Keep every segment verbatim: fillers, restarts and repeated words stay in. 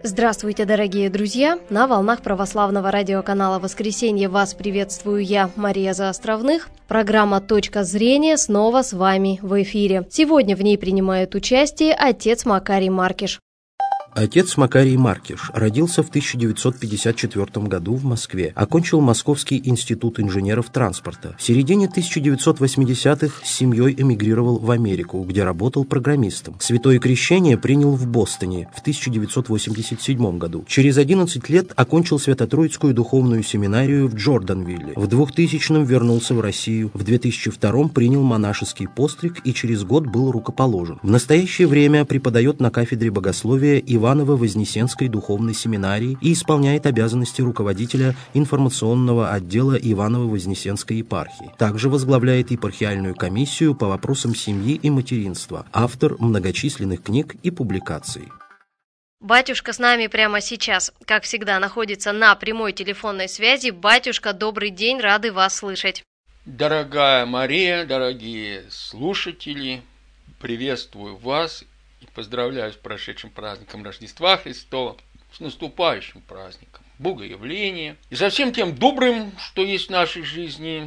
Здравствуйте, дорогие друзья! На волнах православного радиоканала «Воскресенье» вас приветствую я, Мария Заостровных. Программа «Точка зрения» снова с вами в эфире. Сегодня в ней принимает участие отец Макарий Маркиш. Отец Макарий Маркиш родился в тысяча девятьсот пятьдесят четвёртом году в Москве. Окончил Московский институт инженеров транспорта. В середине тысяча девятьсот восьмидесятых с семьей эмигрировал в Америку, где работал программистом. Святое крещение принял в Бостоне в тысяча девятьсот восемьдесят седьмом году. Через одиннадцать лет окончил Свято-Троицкую духовную семинарию в Джорданвилле. В двухтысячном вернулся в Россию. В две тысячи втором принял монашеский постриг и через год был рукоположен. В настоящее время преподает на кафедре богословия и Иваново-Вознесенской духовной семинарии и исполняет обязанности руководителя информационного отдела Иваново-Вознесенской епархии. Также возглавляет епархиальную комиссию по вопросам семьи и материнства, автор многочисленных книг и публикаций. Батюшка с нами прямо сейчас, как всегда, находится на прямой телефонной связи. Батюшка, добрый день, рады вас слышать. Дорогая Мария, дорогие слушатели, приветствую вас. Поздравляю с прошедшим праздником Рождества Христова, с наступающим праздником Богоявления и со всем тем добрым, что есть в нашей жизни.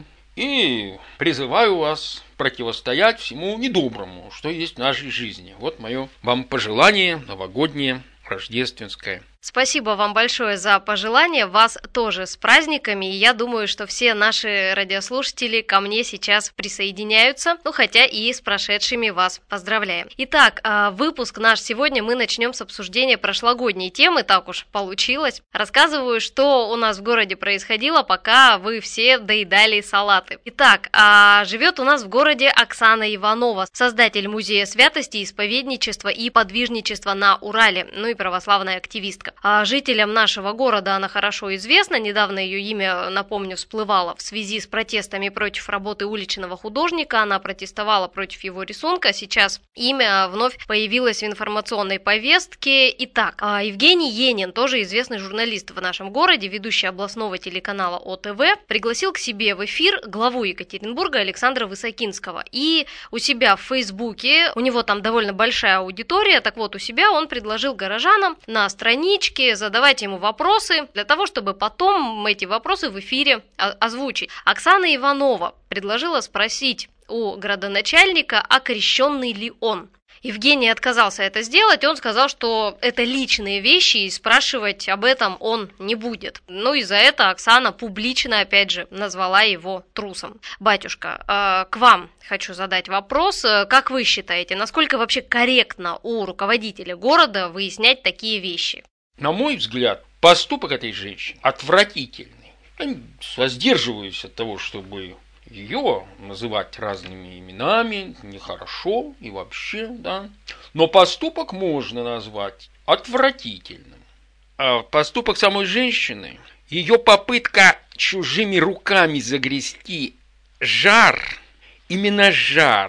И призываю вас противостоять всему недоброму, что есть в нашей жизни. Вот мое вам пожелание новогоднее, рождественское. Спасибо вам большое за пожелания, вас тоже с праздниками, и я думаю, что все наши радиослушатели ко мне сейчас присоединяются, ну хотя и с прошедшими вас поздравляем. Итак, выпуск наш сегодня мы начнем с обсуждения прошлогодней темы, так уж получилось. Рассказываю, что у нас в городе происходило, пока вы все доедали салаты. Итак, живет у нас в городе Оксана Иванова, создатель Музея святости, исповедничества и подвижничества на Урале, ну и православная активистка. А жителям нашего города она хорошо известна. Недавно ее имя, напомню, всплывало в связи с протестами против работы уличного художника. Она протестовала против его рисунка. Сейчас имя вновь появилось в информационной повестке. Итак, Евгений Енин, тоже известный журналист в нашем городе, ведущий областного телеканала О Тэ Вэ, пригласил к себе в эфир главу Екатеринбурга Александра Высокинского. И у себя в Фейсбуке, у него там довольно большая аудитория, так вот у себя он предложил горожанам на страничке задавать ему вопросы для того, чтобы потом эти вопросы в эфире озвучить. Оксана Иванова предложила спросить у градоначальника, окрещенный ли он. Евгений отказался это сделать, он сказал, что это личные вещи и спрашивать об этом он не будет. Ну и за это Оксана публично, опять же, назвала его трусом. Батюшка, к вам хочу задать вопрос. Как вы считаете, насколько вообще корректно у руководителя города выяснять такие вещи? На мой взгляд, поступок этой женщины отвратительный. Я воздерживаюсь от того, чтобы ее называть разными именами, нехорошо и вообще, да. Но поступок можно назвать отвратительным. А поступок самой женщины, ее попытка чужими руками загрести жар, именно жар,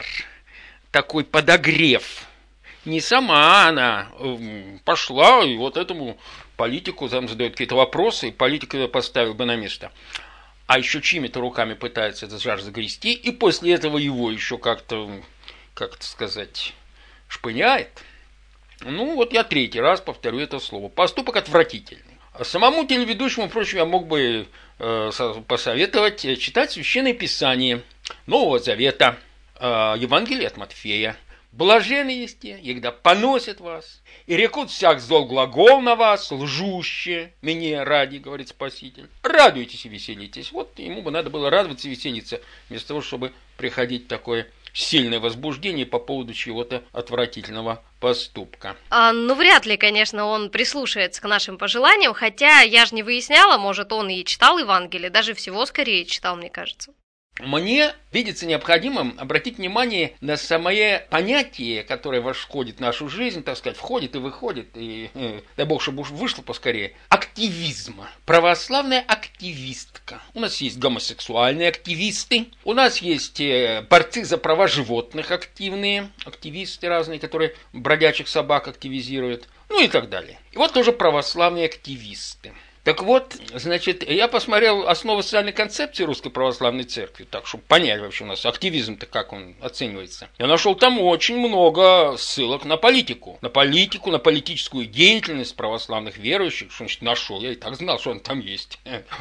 такой подогрев. Не сама она пошла и вот этому политику там задает какие-то вопросы, и политик ее поставил бы на место. А еще чьими-то руками пытается этот жар загрести, и после этого его еще как-то, как это сказать, шпыняет. Ну, вот я третий раз повторю это слово. Поступок отвратительный. А самому телеведущему, впрочем, я мог бы э, посоветовать читать Священное Писание Нового Завета, э, Евангелие от Матфея. Блаженны есть те, егда поносят вас, и рекут всяк зол глагол на вас, лжуще, мне ради, говорит Спаситель. Радуйтесь и веселитесь. Вот ему бы надо было радоваться и веселиться, вместо того, чтобы приходить в такое сильное возбуждение по поводу чего-то отвратительного поступка. А, ну, вряд ли, конечно, он прислушается к нашим пожеланиям, хотя я же не выясняла, может, он и читал Евангелие, даже всего скорее читал, мне кажется. Мне видится необходимым обратить внимание на самое понятие, которое входит в нашу жизнь, так сказать, входит и выходит, и э, дай бог, чтобы уж вышло поскорее, активизма. Православная активистка. У нас есть гомосексуальные активисты, у нас есть э, борцы за права животных активные, активисты разные, которые бродячих собак активизируют, ну и так далее. И вот тоже православные активисты. Так вот, значит, я посмотрел основы социальной концепции Русской Православной Церкви, так, чтобы понять вообще у нас активизм-то, как он оценивается. Я нашел там очень много ссылок на политику. На политику, на политическую деятельность православных верующих. Что значит нашел? Я и так знал, что он там есть.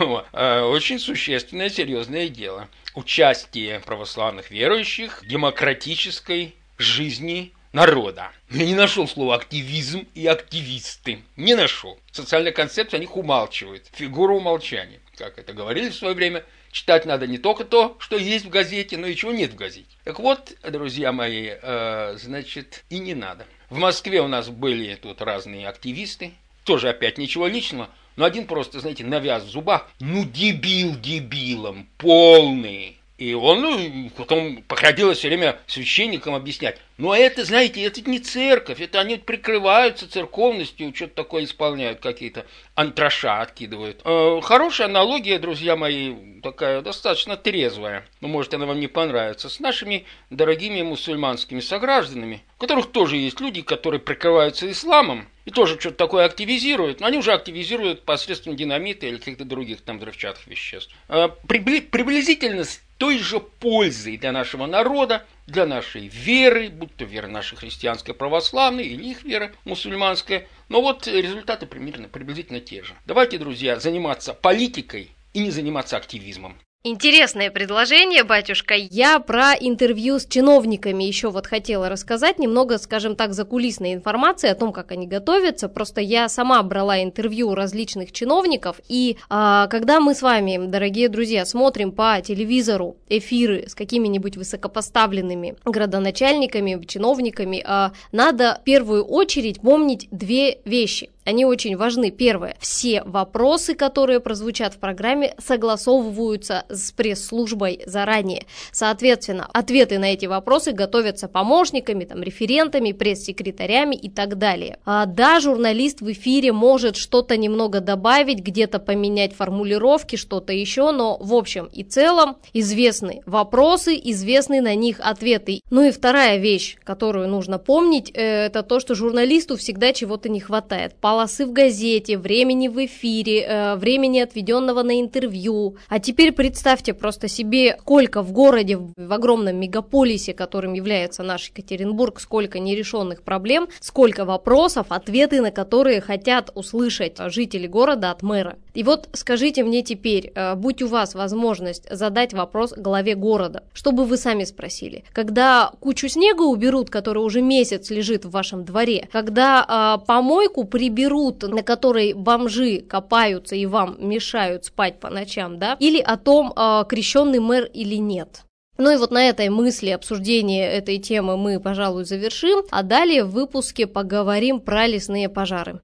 Очень существенное, серьезное дело. Участие православных верующих в демократической жизни народа. Я не нашел слова активизм и активисты. Не нашел. Социальная концепция о них умалчивает. Фигура умолчания. Как это говорили в свое время, читать надо не только то, что есть в газете, но и чего нет в газете. Так вот, друзья мои, э, значит, и не надо. В Москве у нас были тут разные активисты. Тоже опять ничего личного. Но один просто, знаете, навяз в зубах. Ну, дебил дебилом, полный. И он ну, потом приходилось все время священникам объяснять. Но это, знаете, это не церковь, это они прикрываются церковностью, что-то такое исполняют, какие-то антраша откидывают. Э, хорошая аналогия, друзья мои, такая достаточно трезвая, но может она вам не понравится, с нашими дорогими мусульманскими согражданами, у которых тоже есть люди, которые прикрываются исламом и тоже что-то такое активизируют, но они уже активизируют посредством динамита или каких-то других там взрывчатых веществ. Э, приблизительно с той же пользой для нашего народа, для нашей веры, будь то вера наша христианская православная или их вера мусульманская. Но вот результаты примерно приблизительно те же. Давайте, друзья, заниматься политикой и не заниматься активизмом. Интересное предложение, батюшка. Я про интервью с чиновниками еще вот хотела рассказать, немного, скажем так, закулисной информации о том, как они готовятся. Просто я сама брала интервью у различных чиновников, и а, когда мы с вами, дорогие друзья, смотрим по телевизору эфиры с какими-нибудь высокопоставленными градоначальниками, чиновниками, а, надо в первую очередь помнить две вещи. Они очень важны. Первое. Все вопросы, которые прозвучат в программе, согласовываются с пресс-службой заранее. Соответственно, ответы на эти вопросы готовятся помощниками, там, референтами, пресс-секретарями и так далее. А, да, журналист в эфире может что-то немного добавить, где-то поменять формулировки, что-то еще, но в общем и целом известны вопросы, известны на них ответы. Ну и вторая вещь, которую нужно помнить, это то, что журналисту всегда чего-то не хватает. Полосы в газете, времени в эфире, э, времени, отведенного на интервью. А теперь представьте просто себе, сколько в городе, в огромном мегаполисе, которым является наш Екатеринбург, сколько нерешенных проблем, сколько вопросов, ответы на которые хотят услышать жители города от мэра. И вот скажите мне теперь, э, будь у вас возможность задать вопрос главе города, что бы вы сами спросили? Когда кучу снега уберут, который уже месяц лежит в вашем дворе, когда э, помойку приберут, на которой бомжи копаются и вам мешают спать по ночам, да? Или о том, э, крещенный мэр или нет. Ну и вот на этой мысли обсуждения этой темы мы, пожалуй, завершим, а далее в выпуске поговорим про лесные пожары.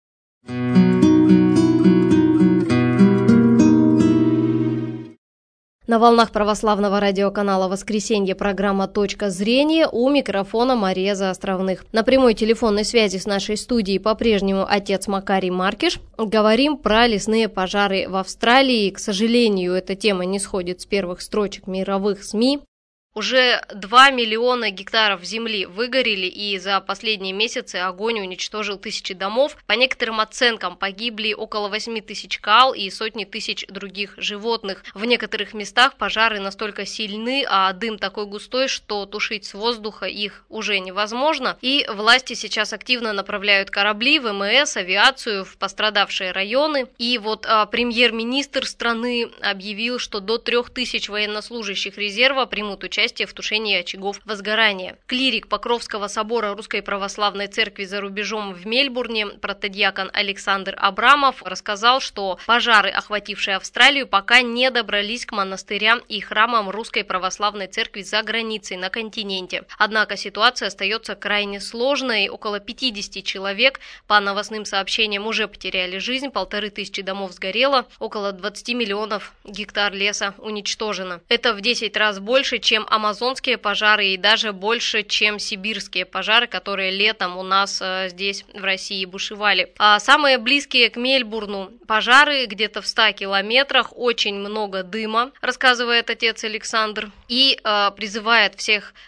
На волнах православного радиоканала «Воскресенье» программа «Точка зрения», у микрофона Мария Заостровных. На прямой телефонной связи с нашей студией по-прежнему отец Макарий Маркиш. Говорим про лесные пожары в Австралии. К сожалению, эта тема не сходит с первых строчек мировых СМИ. Уже два миллиона гектаров земли выгорели, и за последние месяцы огонь уничтожил тысячи домов. По некоторым оценкам погибли около восьми тысяч коал и сотни тысяч других животных. В некоторых местах пожары настолько сильны, а дым такой густой, что тушить с воздуха их уже невозможно. И власти сейчас активно направляют корабли, ВМС, авиацию в пострадавшие районы. И вот а, премьер-министр страны объявил, что до трех тысяч военнослужащих резерва примут участие в тушении очагов возгорания. Клирик Покровского собора Русской Православной Церкви за рубежом в Мельбурне, протодиакон Александр Абрамов, рассказал, что пожары, охватившие Австралию, пока не добрались к монастырям и храмам Русской Православной Церкви за границей на континенте. Однако ситуация остается крайне сложной. Около пятидесяти человек, по новостным сообщениям, уже потеряли жизнь, полторы тысячи домов сгорело, около двадцати миллионов гектар леса уничтожено. Это в десять раз больше, чем амазонские пожары и даже больше, чем сибирские пожары, которые летом у нас э, здесь в России бушевали. А самые близкие к Мельбурну пожары где-то в ста километрах, очень много дыма, рассказывает отец Александр, и э, призывает всех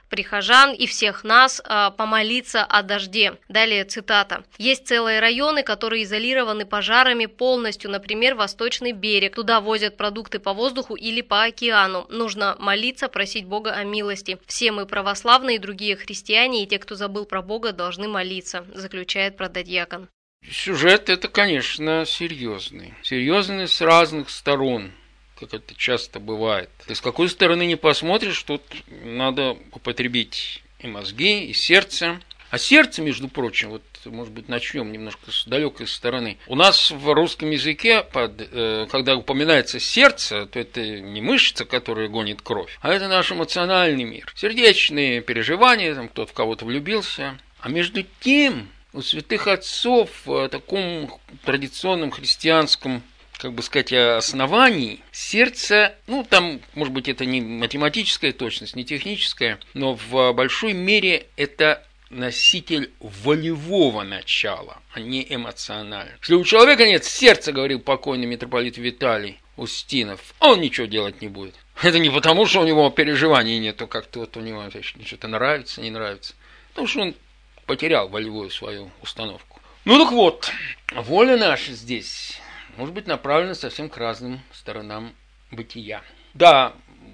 прихожан и всех нас помолиться о дожде. Далее цитата. «Есть целые районы, которые изолированы пожарами полностью, например, Восточный берег. Туда возят продукты по воздуху или по океану. Нужно молиться, просить Бога о милости. Все мы православные, другие христиане, и те, кто забыл про Бога, должны молиться», заключает протодьякон. Сюжет это, конечно, серьезный. Серьезный с разных сторон, как это часто бывает. Ты с какой стороны не посмотришь, тут надо употребить и мозги, и сердце. А сердце, между прочим, вот, может быть, начнем немножко с далекой стороны. У нас в русском языке, под, э, когда упоминается сердце, то это не мышца, которая гонит кровь, а это наш эмоциональный мир. Сердечные переживания, там кто-то в кого-то влюбился. А между тем, у святых отцов в таком традиционном христианском, как бы сказать, основании сердце, ну там, может быть, это не математическая точность, не техническая, но в большой мере это носитель волевого начала, а не эмоционального. Если у человека нет сердца, говорил покойный митрополит Виталий Устинов, он ничего делать не будет. Это не потому, что у него переживаний нету, как-то вот у него что-то нравится, не нравится, потому что он потерял волевую свою установку. Ну так вот, воля наша здесь может быть направлена совсем к разным сторонам бытия. Да,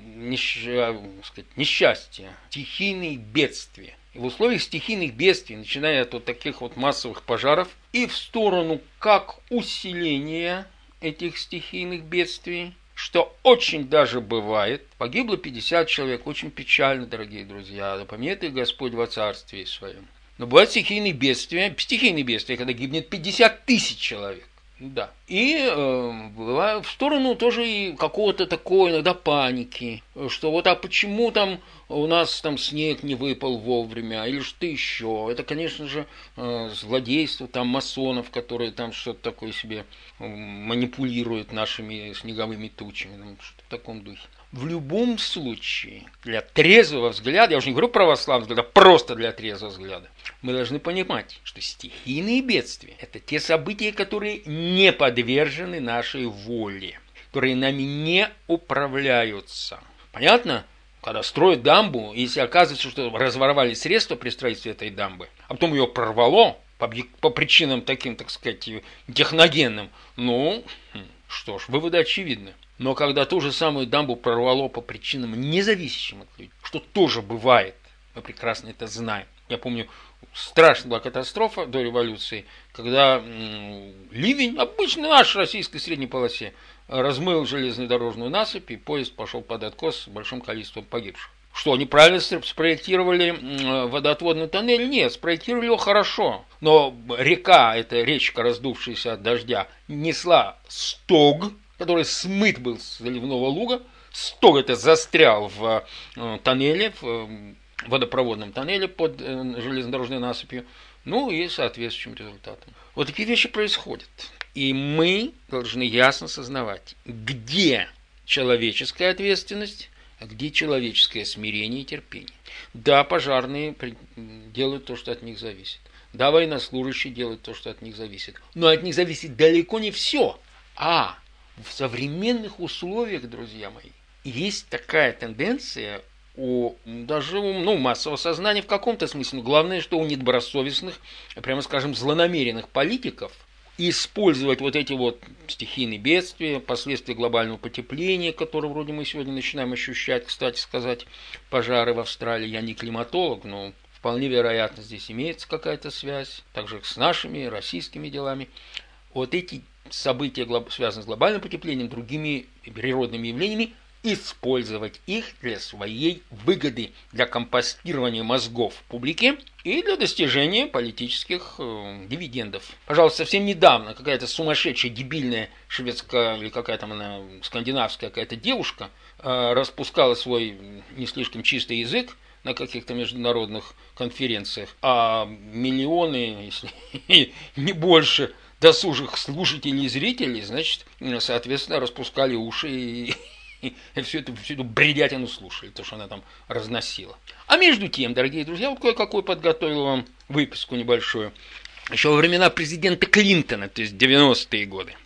несч... сказать, несчастье, стихийные бедствия. И в условиях стихийных бедствий, начиная от вот таких вот массовых пожаров, и в сторону как усиления этих стихийных бедствий, что очень даже бывает. Погибло пятьдесят человек, очень печально, дорогие друзья, да помилует их Господь во царстве своем. Но бывают стихийные бедствия, стихийные бедствия, когда гибнет пятьдесят тысяч человек. Да. И э, в сторону тоже и какого-то такой иногда паники, что вот а почему там у нас там снег не выпал вовремя, или что еще. Это, конечно же, э, злодейство там масонов, которые там что-то такое себе э, манипулируют нашими снеговыми тучами, там, что-то в таком духе. В любом случае, для трезвого взгляда, я уже не говорю православного взгляда, просто для трезвого взгляда, мы должны понимать, что стихийные бедствия – это те события, которые не подвержены нашей воле, которые нами не управляются. Понятно? Когда строят дамбу, если оказывается, что разворовали средства при строительстве этой дамбы, а потом ее прорвало по, по причинам таким, так сказать, техногенным, ну, что ж, выводы очевидны. Но когда ту же самую дамбу прорвало по причинам, независящим от людей, что тоже бывает, мы прекрасно это знаем. Я помню, страшная была катастрофа до революции, когда м- ливень, обычный наш в российской средней полосе, размыл железнодорожную насыпь, и поезд пошел под откос с большим количеством погибших. Что, они правильно спроектировали водоотводный тоннель? Нет, спроектировали его хорошо. Но река, эта речка, раздувшаяся от дождя, несла стог, который смыт был с заливного луга. Стог это застрял в э, тоннеле, в э, водопроводном тоннеле под э, железнодорожной насыпью. Ну и соответствующим результатом. Вот такие вещи происходят. И мы должны ясно сознавать, где человеческая ответственность, а где человеческое смирение и терпение. Да, пожарные делают то, что от них зависит. Да, военнослужащие делают то, что от них зависит. Но от них зависит далеко не все. А в современных условиях, друзья мои, есть такая тенденция у даже у ну, массового сознания в каком-то смысле, но главное, что у недобросовестных, прямо скажем, злонамеренных политиков использовать вот эти вот стихийные бедствия, последствия глобального потепления, которые вроде мы сегодня начинаем ощущать, кстати сказать, пожары в Австралии. Я не климатолог, но вполне вероятно здесь имеется какая-то связь, также с нашими российскими делами. Вот эти события, связанные с глобальным потеплением, другими природными явлениями, использовать их для своей выгоды, для компостирования мозгов публики и для достижения политических э, дивидендов. Пожалуйста, совсем недавно какая-то сумасшедшая, дебильная шведская или какая-то она скандинавская какая-то девушка э, распускала свой не слишком чистый язык на каких-то международных конференциях, а миллионы, если не больше, досужих слушателей и зрителей, значит, соответственно, распускали уши и, и всю, эту, всю эту бредятину слушали, то, что она там разносила. А между тем, дорогие друзья, вот кое-какую подготовил вам выписку небольшую. Еще во времена президента Клинтона, то есть девяностые годы,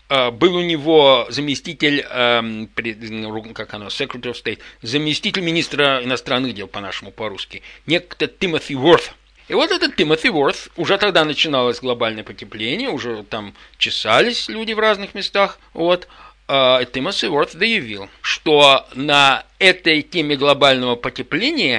был у него заместитель, как оно, Secretary of State, заместитель министра иностранных дел, по-нашему, по-русски, некто Тимоти Уорт. И вот этот Тимоти Уорт, уже тогда начиналось глобальное потепление, уже там чесались люди в разных местах, вот, Тимоти Уорт заявил, что на этой теме глобального потепления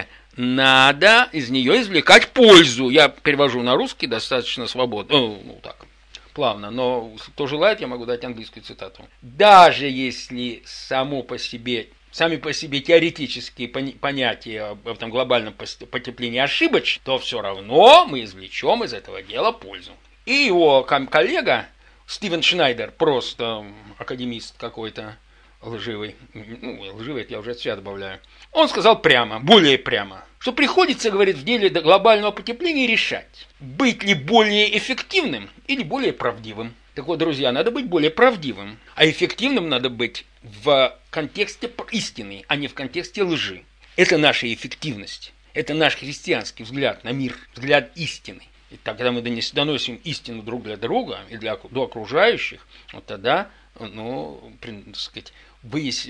надо из нее извлекать пользу. Я перевожу на русский достаточно свободно, ну, ну так, плавно, но кто желает, я могу дать английскую цитату. Даже если само по себе, сами по себе теоретические понятия об этом глобальном потеплении ошибочны, то все равно мы извлечем из этого дела пользу. И его коллега Стивен Шнайдер, просто академист какой-то лживый, ну, лживый, это я уже от себя добавляю, он сказал прямо, более прямо, что приходится, говорит, в деле глобального потепления решать, быть ли более эффективным или более правдивым. Так вот, друзья, надо быть более правдивым, а эффективным надо быть в контексте истины, а не в контексте лжи. Это наша эффективность, это наш христианский взгляд на мир, взгляд истины. И тогда мы доносим истину друг для друга и для, до окружающих, вот тогда, ну, так сказать, выяс...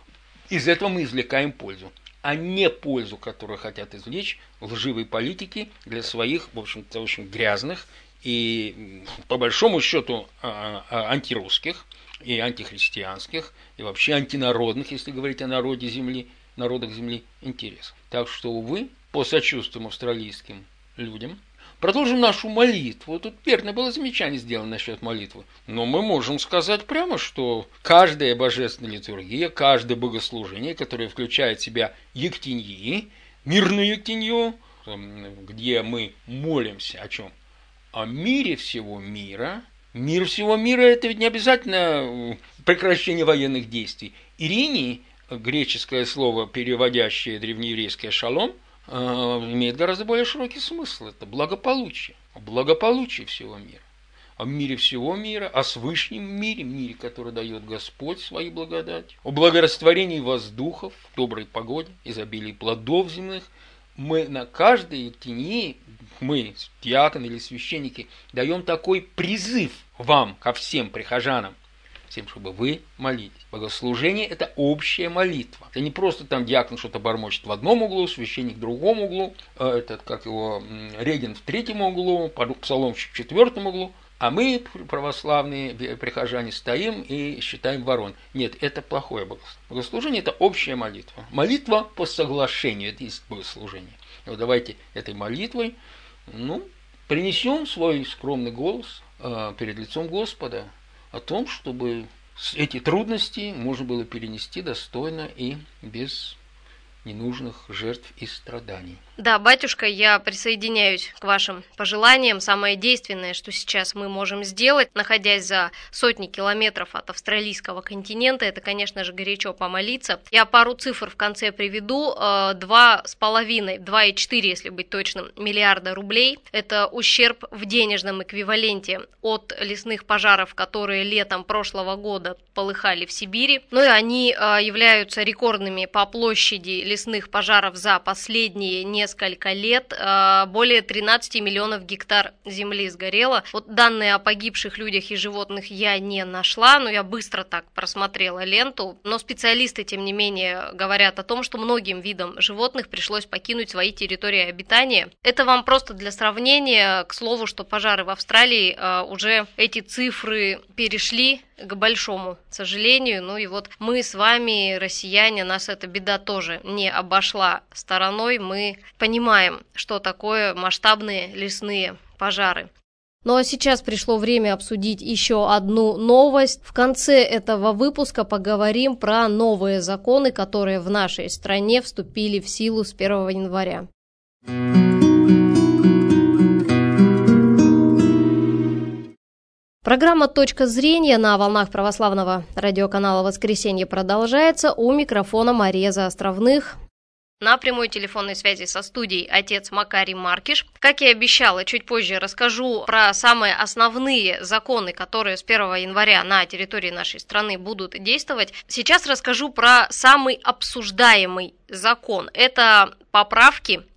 из этого мы извлекаем пользу, а не пользу, которую хотят извлечь лживые политики для своих, в общем-то, очень грязных и, по большому счету, антирусских и антихристианских, и вообще антинародных, если говорить о народе Земли, народах Земли, интересов. Так что, увы, по сочувствиям австралийским людям, продолжим нашу молитву. Тут верное было замечание сделано насчет молитвы. Но мы можем сказать прямо, что каждая божественная литургия, каждое богослужение, которое включает в себя ектеньи, мирную ектенью, где мы молимся о чем? О мире всего мира. Мир всего мира – это ведь не обязательно прекращение военных действий. Ирини, греческое слово, переводящее древнееврейское «шалом», имеет гораздо более широкий смысл. Это благополучие. О благополучии всего мира. О мире всего мира, о свышнем мире, мире, который дает Господь своей благодати. О благорастворении воздухов, доброй погоде, изобилии плодов земных. Мы на каждой ектении, мы, диаконы или священники, даем такой призыв вам, ко всем прихожанам, тем, чтобы вы молились. Богослужение – это общая молитва. Это не просто там диакон что-то бормочет в одном углу, священник в другом углу, этот, как его, регент в третьем углу, псаломщик в четвертом углу, а мы, православные прихожане, стоим и считаем ворон. Нет, это плохое богослужение. Богослужение – это общая молитва. Молитва по соглашению – это есть богослужение. И вот давайте этой молитвой, ну, принесем свой скромный голос э, перед лицом Господа, о том, чтобы эти трудности можно было перенести достойно и без ненужных жертв и страданий. Да, батюшка, я присоединяюсь к вашим пожеланиям. Самое действенное, что сейчас мы можем сделать, находясь за сотни километров от австралийского континента, это, конечно же, горячо помолиться. Я пару цифр в конце приведу. Два с половиной, два и четыре, если быть точным, миллиарда рублей. Это ущерб в денежном эквиваленте от лесных пожаров, которые летом прошлого года полыхали в Сибири. Ну и они являются рекордными по площади лесных пожаров за последние несколько несколько лет. Более тринадцать миллионов гектар земли сгорело. Вот данные о погибших людях и животных я не нашла, но я быстро так просмотрела ленту. Но специалисты, тем не менее, говорят о том, что многим видам животных пришлось покинуть свои территории обитания. Это вам просто для сравнения. К слову, что пожары в Австралии уже эти цифры перешли к большому сожалению. Ну и вот мы с вами, россияне, нас эта беда тоже не обошла стороной. Мы понимаем, что такое масштабные лесные пожары. Ну а сейчас пришло время обсудить еще одну новость. В конце этого выпуска поговорим про новые законы, которые в нашей стране вступили в силу с первого января. Программа «Точка зрения» на волнах православного радиоканала «Воскресенье» продолжается. У микрофона Мария Заостровных. На прямой телефонной связи со студией отец Макарий Маркиш. Как и обещала, чуть позже расскажу про самые основные законы, которые с первого января на территории нашей страны будут действовать. Сейчас расскажу про самый обсуждаемый закон. Это поправки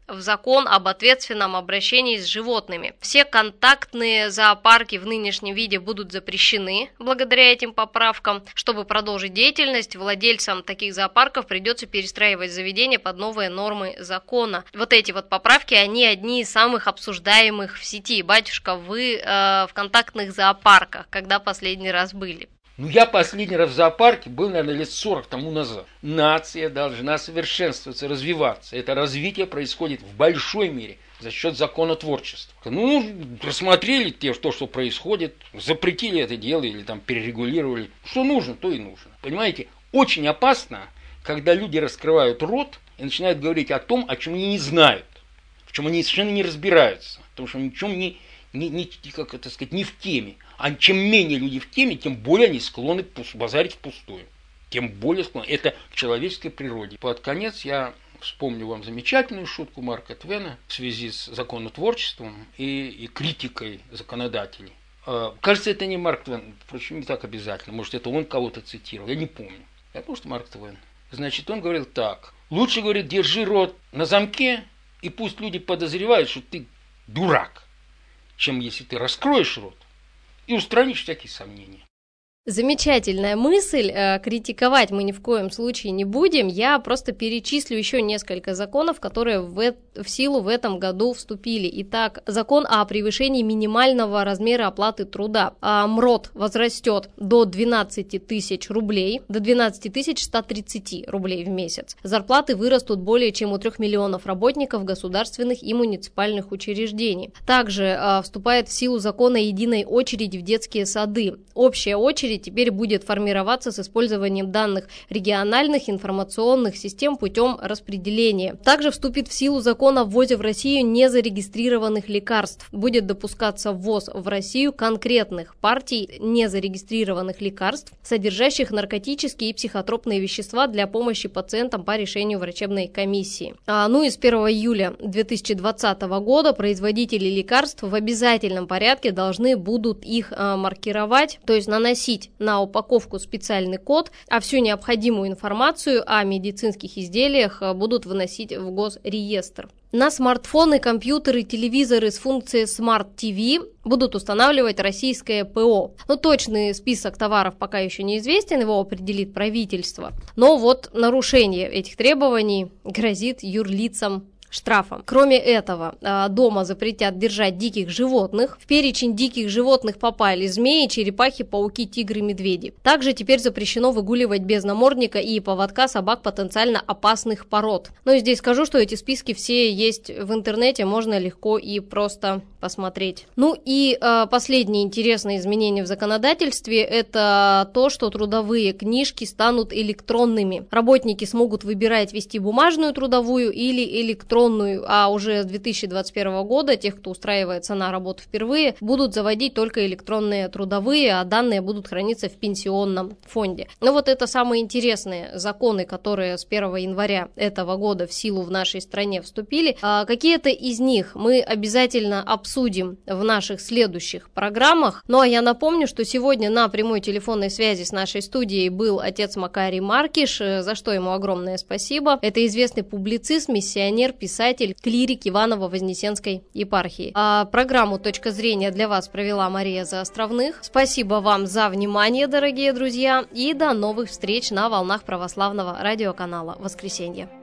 в закон об ответственном обращении с животными. Все контактные зоопарки в нынешнем виде будут запрещены благодаря этим поправкам. Чтобы продолжить деятельность, владельцам таких зоопарков придется перестраивать заведения под новые нормы закона. Вот эти вот поправки, они одни из самых обсуждаемых в сети. Батюшка, вы э, в контактных зоопарках когда последний раз были? Ну, я последний раз в зоопарке был, наверное, лет сорок тому назад. Нация должна совершенствоваться, развиваться. Это развитие происходит в большой мере за счет законотворчества. Ну, рассмотрели те, то, что происходит, запретили это дело или там перерегулировали. Что нужно, то и нужно. Понимаете, очень опасно, когда люди раскрывают рот и начинают говорить о том, о чем они не знают, в чем они совершенно не разбираются, потому что ни в чем не, не, не, как это сказать, не в теме. А чем менее люди в теме, тем более они склонны базарить впустую. Тем более склонны. Это в человеческой природе. Под конец я вспомню вам замечательную шутку Марка Твена в связи с законотворчеством и, и критикой законодателей. Кажется, это не Марк Твен, впрочем, не так обязательно. Может, это он кого-то цитировал, я не помню. Я думаю, что Марк Твен. Значит, он говорил так. Лучше, говорит, держи рот на замке, и пусть люди подозревают, что ты дурак, чем если ты раскроешь рот и устранишь всякие сомнения. Замечательная мысль. Критиковать мы ни в коем случае не будем. Я просто перечислю еще несколько законов, которые в, в силу в этом году вступили. Итак, закон о превышении минимального размера оплаты труда. МРОТ возрастет до двенадцати тысяч рублей, до двенадцати тысяч ста тридцати рублей в месяц. Зарплаты вырастут более чем у трех миллионов работников государственных и муниципальных учреждений. Также вступает в силу закон о единой очереди в детские сады. Общая очередь теперь будет формироваться с использованием данных региональных информационных систем путем распределения. Также вступит в силу закон о ввозе в Россию незарегистрированных лекарств. Будет допускаться ввоз в Россию конкретных партий незарегистрированных лекарств, содержащих наркотические и психотропные вещества для помощи пациентам по решению врачебной комиссии. А, ну и с первого июля две тысячи двадцатого года производители лекарств в обязательном порядке должны будут их а, маркировать, то есть наносить на упаковку специальный код, а всю необходимую информацию о медицинских изделиях будут выносить в госреестр. На смартфоны, компьютеры, телевизоры с функцией Smart ти ви будут устанавливать российское ПО. Но точный список товаров пока еще неизвестен, его определит правительство. Но вот нарушение этих требований грозит юрлицам штрафом. Кроме этого, дома запретят держать диких животных. В перечень диких животных попали змеи, черепахи, пауки, тигры, медведи. Также теперь запрещено выгуливать без намордника и поводка собак потенциально опасных пород. Но здесь скажу, что эти списки все есть в интернете, можно легко и просто посмотреть. Ну и э, последнее интересное изменение в законодательстве – это то, что трудовые книжки станут электронными. Работники смогут выбирать вести бумажную трудовую или электронную, а уже с две тысячи двадцать первого года тех, кто устраивается на работу впервые, будут заводить только электронные трудовые, а данные будут храниться в пенсионном фонде. Но вот это самые интересные законы, которые с первого января этого года в силу в нашей стране вступили. А какие-то из них мы обязательно обсудим в наших следующих программах. Ну а я напомню, что сегодня на прямой телефонной связи с нашей студией был отец Макарий Маркиш, за что ему огромное спасибо. Это известный публицист, миссионер, писатель, клирик Иваново-Вознесенской епархии. А программу «Точка зрения» для вас провела Мария Заостровных. Спасибо вам за внимание, дорогие друзья, и до новых встреч на волнах православного радиоканала «Воскресенье».